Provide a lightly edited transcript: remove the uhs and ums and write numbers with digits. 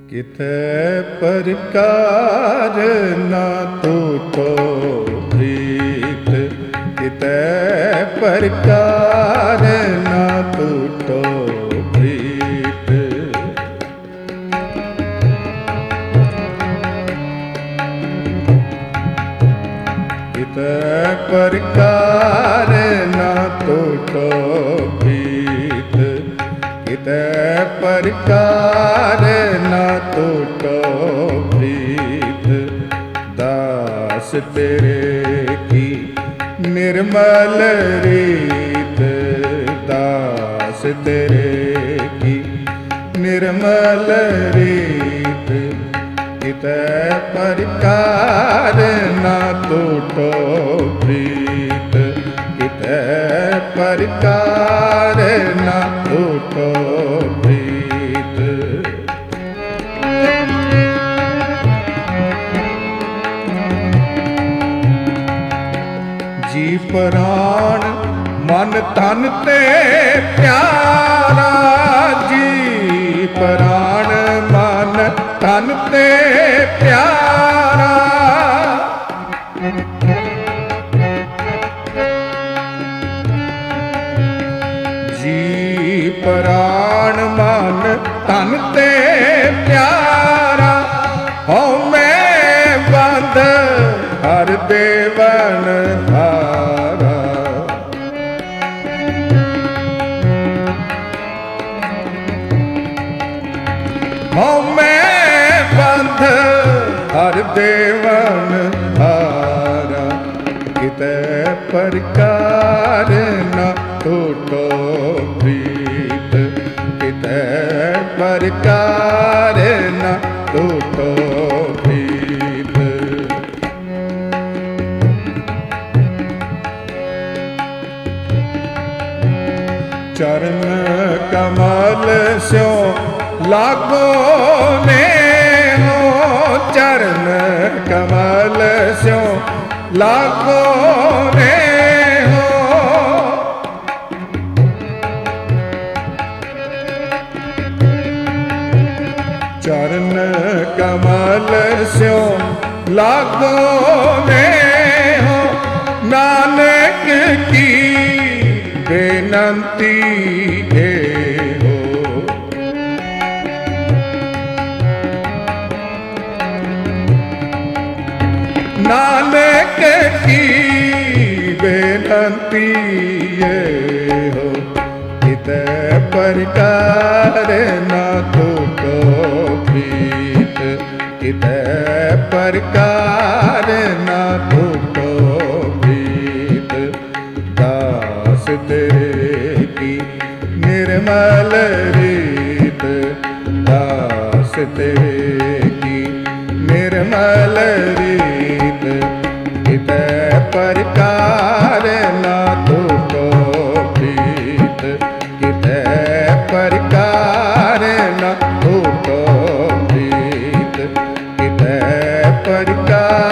कितै प्रकार ना टूटो प्रीत, कितै प्रकार ना टूटो प्रीत। कितै प्रकार ना टूटो प्रीत, कितै प्रकार ना टूटो प्रीत। दास तेरे की निर्मल रीत, दास तेरे की निर्मल रीत। कितै प्रकार ना टूटो प्रीत, कितै प्रकार ना टूटो प्रीत। जी प्राण मन तन ते प्यारा, जी प्राण मन तन ते प्यारा। जी प्राण मन तन ते प्यारा, हो मैं बंद हर देवन हारा। हो मैं बंद हर देवन हारा। कितै प्रकार न टूटो प्रीत, कितै प्रकार न टूटो प्रीत। चरण कमल स्यो लागो ने हो, चरण कमल स्यो लागो ने हो। चरण कमल स्यो लागो ने हो, नानक की बेनंती है हो। नानक की बेनंती ये हो। कितै प्रकार ना टूटो प्रीत, कितै प्रकार ना टूटो प्रीत। दास तेरे की निर्मल रीत, दास तेरे की निर्मल रीत। कितै प्रकार ना टूटो प्रीत, कितै प्रकार ना टूटो प्रीत। कितै प्रकार